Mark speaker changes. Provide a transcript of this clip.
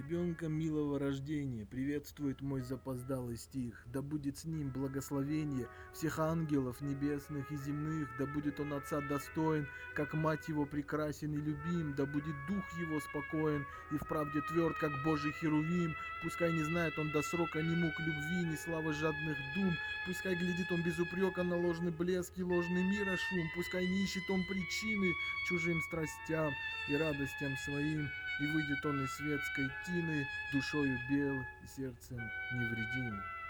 Speaker 1: Ребенка милого рождения приветствует мой запоздалый стих. Да будет с ним благословение всех ангелов небесных и земных. Да будет он отца достоин, как мать его прекрасен и любим. Да будет дух его спокоен и вправде тверд, как Божий херувим. Пускай не знает он до срока ни мук любви, ни славы жадных дум. Пускай глядит он без упрека на ложный блеск и ложный мира шум. Пускай не ищет он причины чужим страстям и радостям своим. И выйдет он из светской тины, душою бел и сердцем невредим.